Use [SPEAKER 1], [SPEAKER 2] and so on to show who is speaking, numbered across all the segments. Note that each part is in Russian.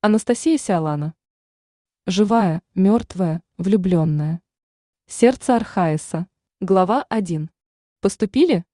[SPEAKER 1] Анастасия Сиалана. Живая, мертвая, влюбленная. Сердце Архаиса. Глава 1. Поступили?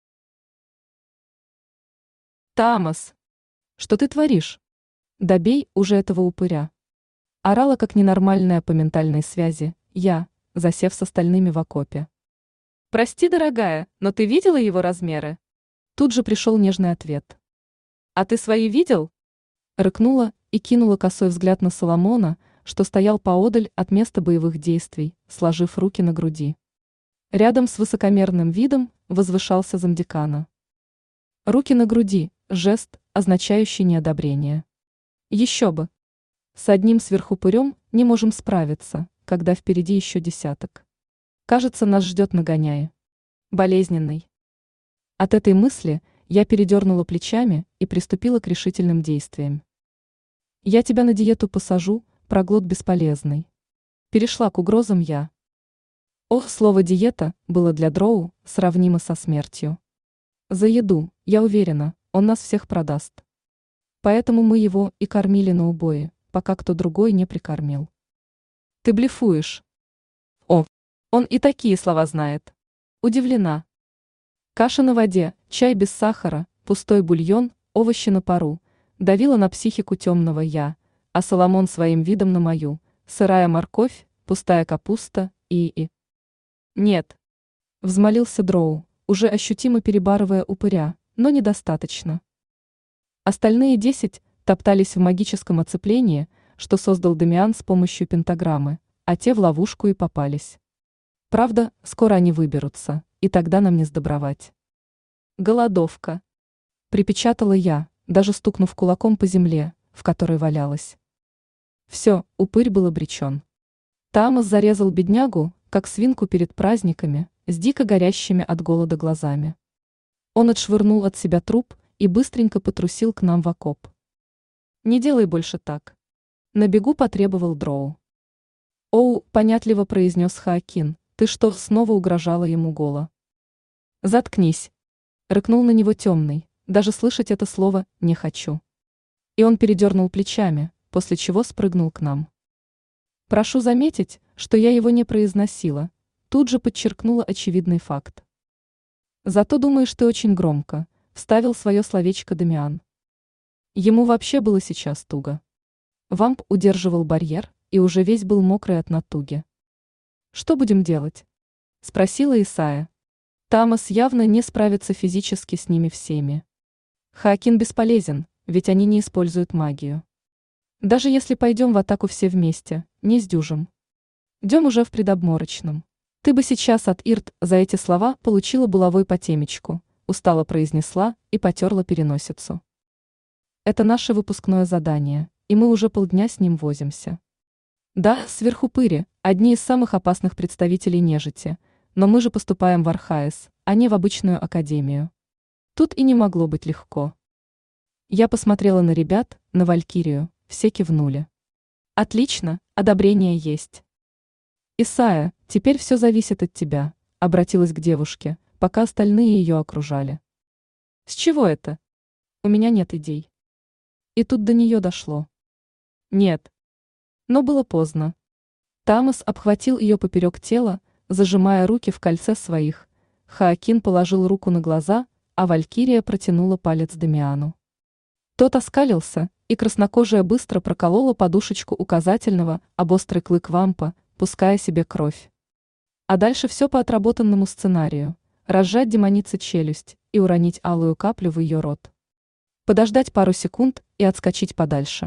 [SPEAKER 1] Таамос. Что ты творишь? Добей уже этого упыря. Орала как ненормальная по ментальной связи, я, засев с остальными в окопе. Прости, дорогая, но ты видела его размеры? Тут же пришел нежный ответ. А ты свои видел? Рыкнула и кинула косой взгляд на Соломона, что стоял поодаль от места боевых действий, сложив руки на груди. Рядом с высокомерным видом возвышался замдекана. Руки на груди – жест, означающий неодобрение. Еще бы. С одним сверхупырем не можем справиться, когда впереди еще десяток. Кажется, нас ждет нагоняй. Болезненный. От этой мысли я передернула плечами и приступила к решительным действиям. Я тебя на диету посажу, проглот бесполезный. Перешла к угрозам я. Ох, слово «диета» было для Дроу сравнимо со смертью. За еду, я уверена, он нас всех продаст. Поэтому мы его и кормили на убое, пока кто другой не прикормил. Ты блефуешь. О, он и такие слова знает. Удивлена. Каша на воде, чай без сахара, пустой бульон, овощи на пару. Давила на психику темного я, а Соломон своим видом на мою, сырая морковь, пустая капуста и... Нет. Взмолился Дроу, уже ощутимо перебарывая упыря, но недостаточно. Остальные 10 топтались в магическом оцеплении, что создал Дамиан с помощью пентаграммы, а те в ловушку и попались. Правда, скоро они выберутся, и тогда нам не сдобровать. Голодовка. Припечатала я, даже стукнув кулаком по земле, в которой валялась. Все, упырь был обречен. Таамос зарезал беднягу, как свинку перед праздниками, с дико горящими от голода глазами. Он отшвырнул от себя труп и быстренько потрусил к нам в окоп. «Не делай больше так». На бегу потребовал Дроу. «Оу», понятливо произнес Хаакин, «ты что, снова угрожала ему голо?» «Заткнись», — рыкнул на него темный, даже слышать это слово не хочу. И он передернул плечами, после чего спрыгнул к нам. Прошу заметить, что я его не произносила, тут же подчеркнула очевидный факт. Зато думаешь ты очень громко, вставил свое словечко Дамиан. Ему вообще было сейчас туго. Вамп удерживал барьер и уже весь был мокрый от натуги. Что будем делать? Спросила Исая. Таамос явно не справится физически с ними всеми. Хаакин бесполезен, ведь они не используют магию. Даже если пойдем в атаку все вместе, не сдюжим. Дем уже в предобморочном. Ты бы сейчас от Ирт за эти слова получила булавой по темечку, устало произнесла и потерла переносицу. Это наше выпускное задание, и мы уже полдня с ним возимся. Да, сверхупыри, одни из самых опасных представителей нежити, но мы же поступаем в Архаис, а не в обычную академию. Тут и не могло быть легко. Я посмотрела на ребят, на Валькирию, все кивнули. Отлично, одобрение есть. Исая, теперь все зависит от тебя, обратилась к девушке, пока остальные ее окружали. С чего это? У меня нет идей. И тут до нее дошло. Нет. Но было поздно. Таамос обхватил ее поперек тела, зажимая руки в кольце своих. Хаакин положил руку на глаза, а Валькирия протянула палец Дамиану. Тот оскалился, и краснокожая быстро проколола подушечку указательного об острый клык вампа, пуская себе кровь. А дальше все по отработанному сценарию. Разжать демонице челюсть и уронить алую каплю в ее рот. Подождать пару секунд и отскочить подальше.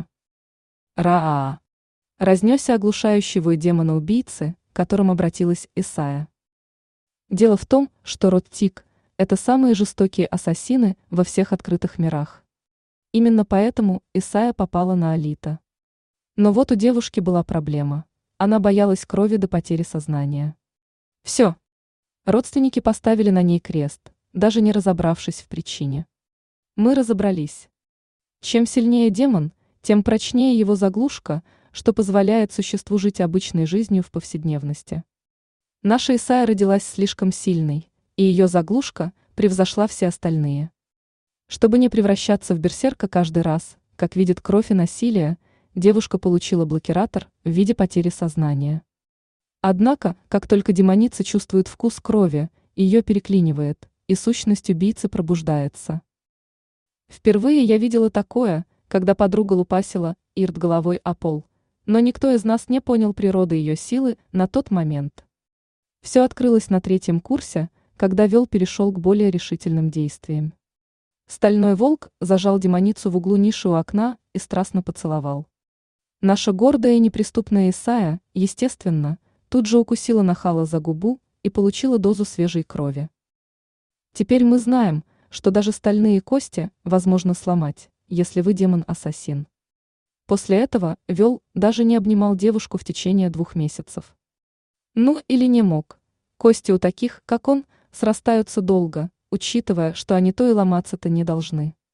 [SPEAKER 1] Ра-а-а! Разнесся оглушающий вой демона-убийцы, к которым обратилась Исая. Дело в том, что род Тик – это самые жестокие ассасины во всех открытых мирах. Именно поэтому Исая попала на Алита. Но вот у девушки была проблема. Она боялась крови до потери сознания. Все. Родственники поставили на ней крест, даже не разобравшись в причине. Мы разобрались. Чем сильнее демон, тем прочнее его заглушка, что позволяет существу жить обычной жизнью в повседневности. Наша Исая родилась слишком сильной, и ее заглушка превзошла все остальные. Чтобы не превращаться в берсерка каждый раз, как видит кровь и насилие, девушка получила блокиратор в виде потери сознания. Однако, как только демоница чувствует вкус крови, ее переклинивает, и сущность убийцы пробуждается. Впервые я видела такое, когда подруга лупасила Ирт головой о пол, но никто из нас не понял природы ее силы на тот момент. Все открылось на 3-м курсе, когда Вел перешел к более решительным действиям. Стальной волк зажал демоницу в углу ниши у окна и страстно поцеловал. Наша гордая и неприступная Исайя, естественно, тут же укусила нахала за губу и получила дозу свежей крови. Теперь мы знаем, что даже стальные кости возможно сломать, если вы демон-ассасин. После этого Вел даже не обнимал девушку в течение 2 месяцев. Ну или не мог. Кости у таких, как он, срастаются долго, учитывая, что они то и ломаться-то не должны.